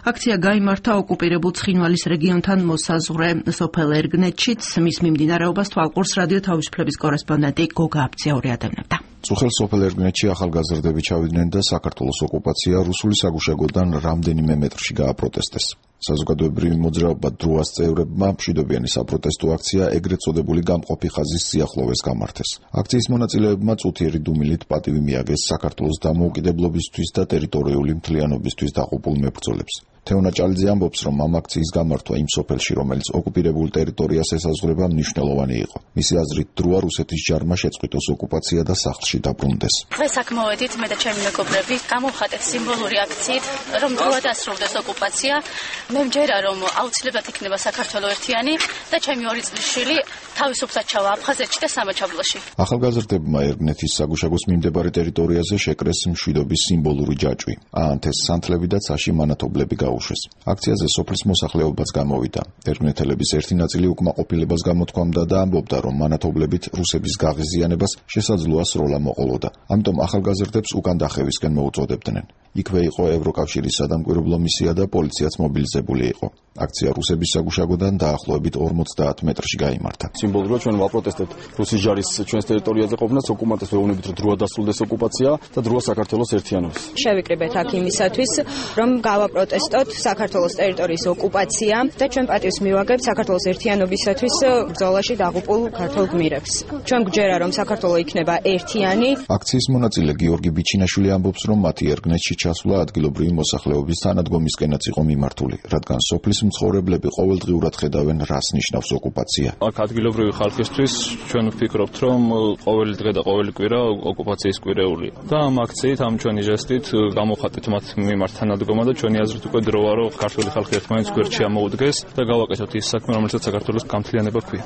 აქცია გაიმართა ოკუპირებულ ცხინვალის რეგიონთან მოსაზღვრე სოფელ ერგნეთშიც. მის მიმდინარეობას თვალყურს რადიო თავისუფლების კორესპონდენტი გოგა აბციური ადევნებდა. წუხელ სოფელ ერგნეთში ახალგაზრდები ჩავიდნენ და საქართველოს ოკუპაცია რუსული საგუშაგოდან რამდენიმე მეტრში გააპროტესტეს. საზოგადოებრივი მოძრაობა დროას წევრებმა მშვიდობიანი საპროტესტო აქცია ეგრეთ წოდებული გამყოფი ხაზის სიახლოვეს გამართეს. აქციის მონაწილეებმა წუთიერი დუმილით პატივი მიაგეს საქართველოს დამოუკიდებლობისთვის და ტერიტორიული მთლიანობისთვის დაყუპულ მებრძოლებს. თეონა ჭალიძე ამბობს, რომ ამ აქციის გამართვა იმ სოფელში, რომელიც ოკუპირებულ ტერიტორიას ესაზღვრება, მნიშვნელოვანი იყო. მისი აზრით, დროა რუსეთის ჯარმა შეწყვიტოს ოკუპაცია და სახლში დაბრუნდეს. დღეს აქ მოვედით მე და ჩემი მეგობრები, გამოვხატეთ სიმბოლური აქციით, რომ დროა დასრულდეს ოკუპაცია. მე მჯერა, რომ აუცილებლად იქნება საქართველოს ერთიანი და ჩემი ორი წლის შვილი თავისუფლად ჩავა აფხაზეთში და სამაჩაბლოში. ახალგაზრდებმა ერგნეთის საგუშაგოს მიმდებარე ტერიტორიაზე შეკრეს მშვიდობის სიმბოლური ჯაჭვი. აანთეს სანთლები და ცაში მანათობლები გაუშვეს. აქციაზე სოფლის მოსახლეობაც გამოვიდა. ერგნეთელების ერთი ნაწილი უკმაყოფილებას გამოთქვამდა და ამბობდა, რომ მანათობლებით რუსების გაღიზიანებას შესაძლოა სროლა მოყოლოდა. ამიტომ ახალგაზრდებს უკან დახევისკენ მოუწოდებდნენ. იქვე იყო ევროკავშირის სადამკვირვებლო მისია და პოლიციაც მობილიზებული იყო. აქცია რუსების საგუშაგოდან დაახლოებით 50 მეტრში გაიმართა. სიმბოლურად ჩვენ ვაპროტესტებთ რუსის ჯარის ჩვენს ტერიტორიაზე ყოფნას, ოკუპანტებს ვეუბნებით, რომ დროა დასრულდეს ოკუპაცია და დროა საქართველოს ერთიანობას. შევიკრიბეთ აქ იმისათვის, რომ გავაპროტესტოთ საქართველოს ტერიტორიის ოკუპაცია და ჩვენ პატივს მივაგებთ საქართველოს ერთიანობისათვის ბრძოლაში დაღუპულ ქართულ გმირებს. ჩვენ გვჯერა, რომ საქართველო იქნება ერთიანი. აქციის მონაწილე გიორგი ბიჩინაშვილი ამბობს, რომ მათი ერგნეთში ჩასვლა ადგილობრივი მოსახლეობის თანადგომისკენაც იყო მიმართული, რადგან სოფლის მცხოვრებლები ყოველდღიურად ხედავენ, რას ნიშნავს ოკუპაცია. აქ ადგილობრივი ხალხისთვის ჩვენ ვფიქრობთ, რომ ყოველი დღე და ყოველი კვირა ოკუპაციის კვირეულია. და ამ აქციით, ამ ჩვენი ჟესტით გამოვხატეთ მათ მიმართ თანადგომა და ჩვენი აზრით უკვე დროა, რომ ქართული ხალხი ერთმანეთს გვერდში ამოუდგეს და გავაკეთოთ ის საქმე, რომელსაც საქართველოს გამთლიანება ჰქვია.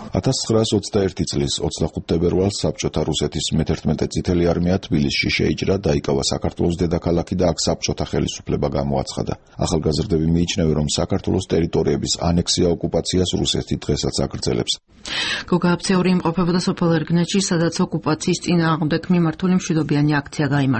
1921 წლის 25 თებერვალს საბჭოთა რუსეთის მე-11 წითელი არმია თბილისში შეიჭრა, დაიკავა საქართველოს დედაქალაქი და აქ საბჭოთა ხელისუფლება გამოაცხადა. ახალგაზრდები მიიჩნევენ, რომ საქართველოს ტერიტორიების ანექსია ოკუპაციას რუსეთი დღესაც აგრძელებს. გოგა აბციური იმყოფებოდა სოფელ ერგნეთში, სადაც ოკუპაციის წინააღმდეგ მიმართული მშვიდობიანი აქცია გაიმართა.